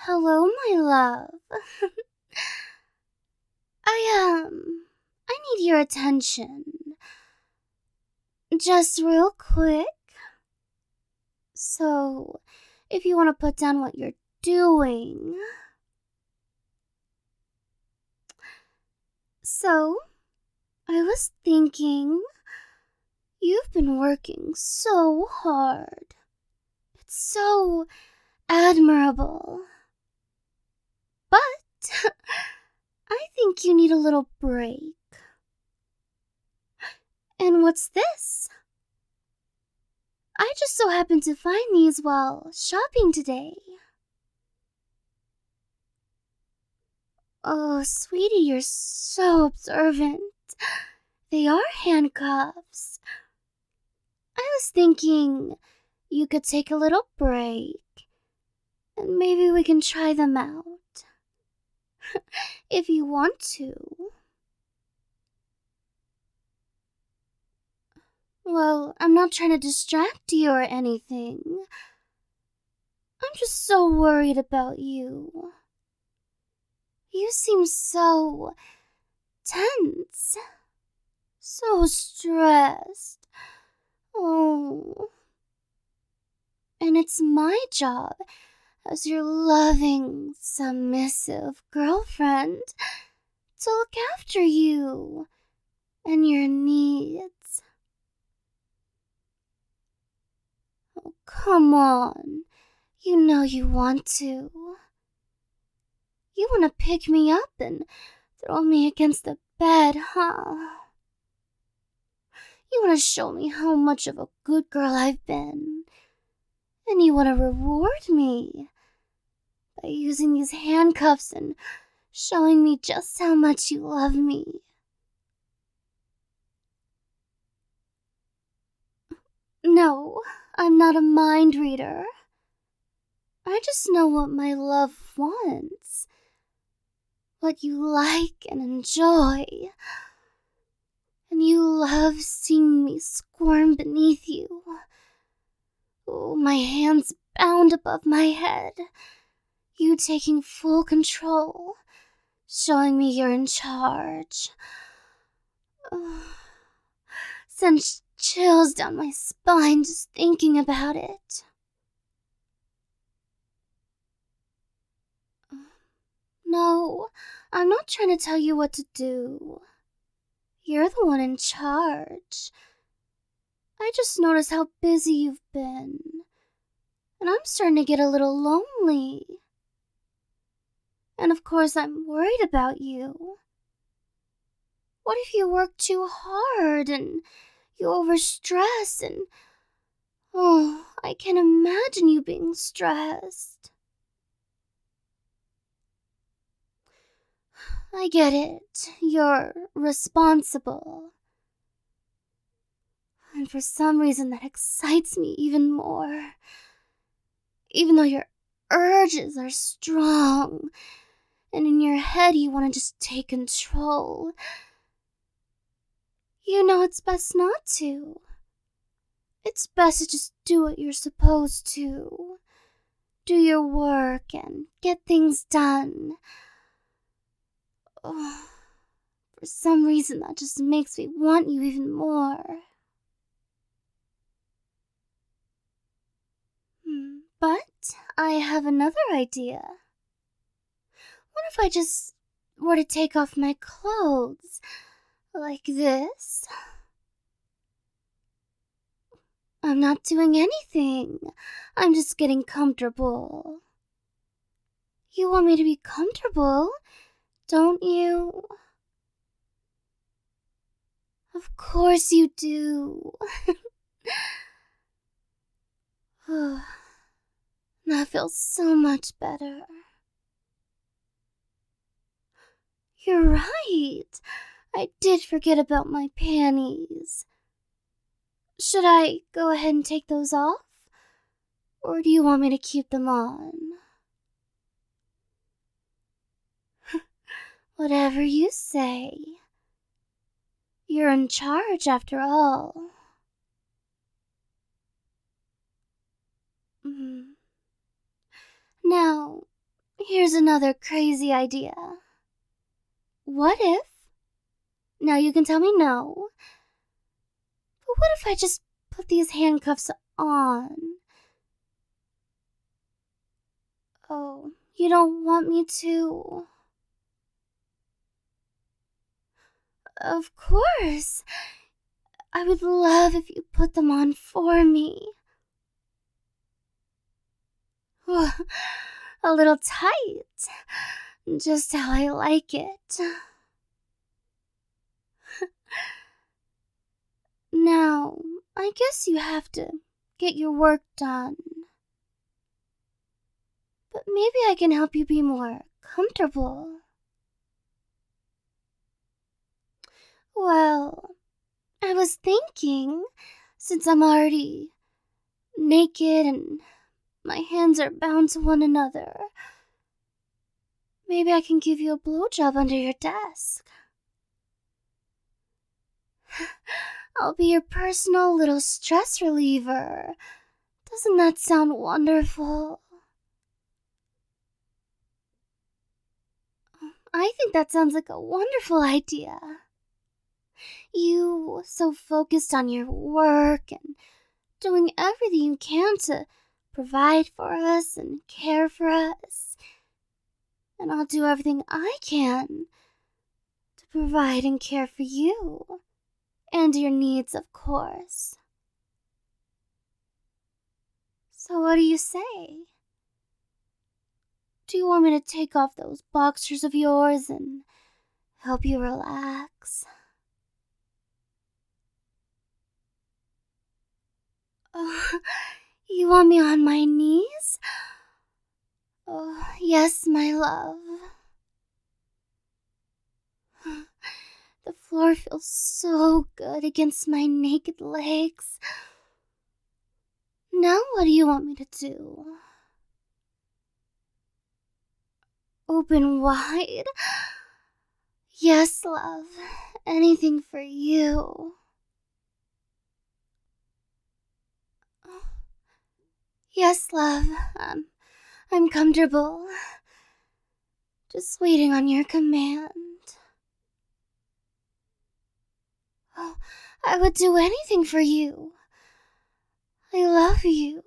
Hello, my love. I need your attention. Just real quick. So, if you want to put down what you're doing. So, I was thinking, you've been working so hard. It's so admirable. But, I think you need a little break. And what's this? I just so happened to find these while shopping today. Oh, sweetie, you're so observant. They are handcuffs. I was thinking you could take a little break, and maybe we can try them out. If you want to. Well, I'm not trying to distract you or anything. I'm just so worried about you. You seem so tense. So stressed. Oh. And it's my job as your loving, submissive girlfriend to look after you and your needs. Oh, come on. You know you want to. You want to pick me up and throw me against the bed, huh? You want to show me how much of a good girl I've been. And you want to reward me by using these handcuffs and showing me just how much you love me. No, I'm not a mind reader. I just know what my love wants. What you like and enjoy. And you love seeing me squirm beneath you. Oh, my hands bound above my head. You taking full control. Showing me you're in charge. Sends chills down my spine just thinking about it. No, I'm not trying to tell you what to do. You're the one in charge. I just noticed how busy you've been. And I'm starting to get a little lonely. And of course, I'm worried about you. What if you work too hard and you overstress and... Oh, I can imagine you being stressed. I get it. You're responsible. And for some reason that excites me even more. Even though your urges are strong, and in your head you want to just take control. You know it's best not to. It's best to just do what you're supposed to. Do your work and get things done. Oh, for some reason that just makes me want you even more. But I have another idea. What if I just were to take off my clothes like this? I'm not doing anything. I'm just getting comfortable. You want me to be comfortable, don't you? Of course you do. That feels so much better. You're right. I did forget about my panties. Should I go ahead and take those off? Or do you want me to keep them on? Whatever you say. You're in charge after all. Now, Here's another crazy idea. What if? Now you can tell me no. But what if I just put these handcuffs on? Oh, you don't want me to? Of course. I would love if you put them on for me. A little tight. Just how I like it. Now, I guess you have to get your work done. But maybe I can help you be more comfortable. Well, I was thinking, since I'm already naked and my hands are bound to one another, maybe I can give you a blowjob under your desk. I'll be your personal little stress reliever. Doesn't that sound wonderful? I think that sounds like a wonderful idea. You so focused on your work and doing everything you can to provide for us and care for us. And I'll do everything I can to provide and care for you. And your needs, of course. So what do you say? Do you want me to take off those boxers of yours and help you relax? Oh, you want me on my knees? Oh, yes, my love. The floor feels so good against my naked legs. Now what do you want me to do? Open wide? Yes, love. Anything for you. Yes, love. I'm comfortable. Just waiting on your command. Oh, I would do anything for you. I love you.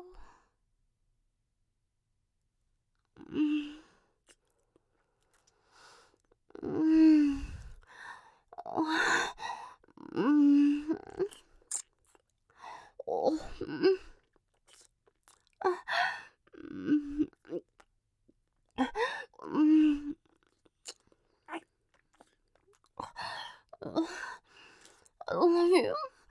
I love you.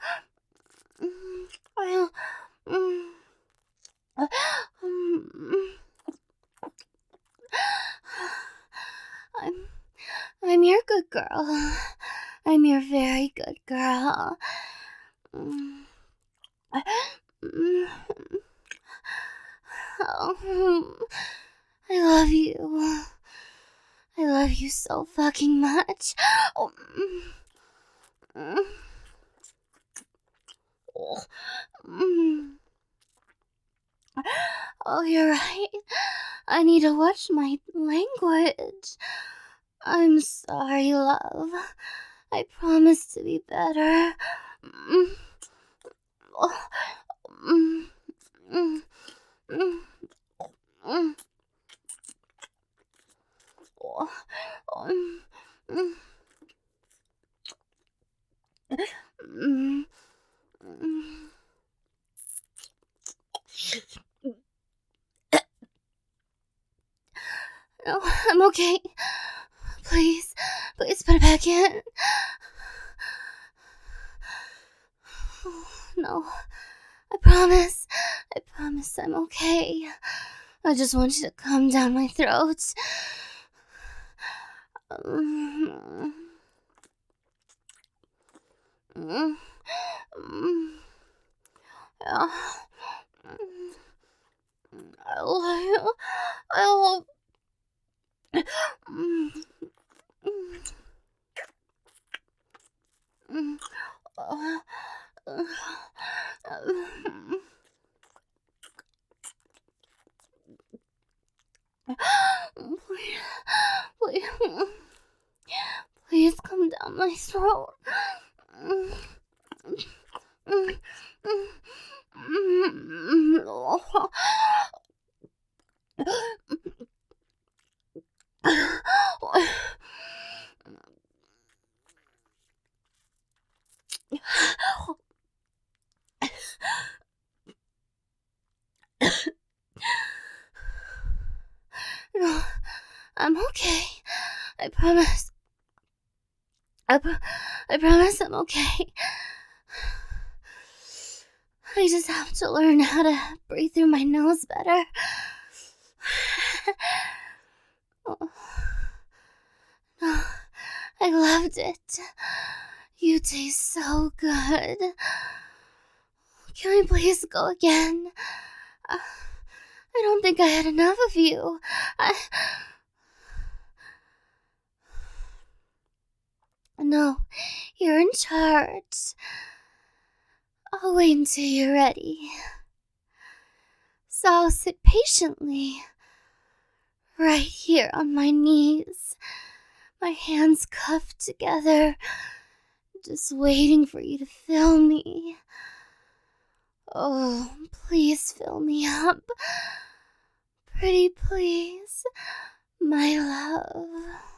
I'm your good girl. I'm your very good girl. Oh, I love you. I love you so fucking much. Oh, oh, you're right. I need to watch my language. I'm sorry, love. I promise to be better. No, I'm okay. Please put it back in. No, I promise I'm okay. I just want you to come down my throat. I love you. I love. Please come down my throat. No, I'm okay. I promise. I promise I'm okay. I just have to learn how to breathe through my nose better. Oh, no, I loved it. You taste so good. Can we please go again? I don't think I had enough of you. No, you're in charge. I'll wait until you're ready. So I'll sit patiently, right here on my knees, my hands cuffed together, just waiting for you to fill me. Oh, please fill me up. Pretty please, my love.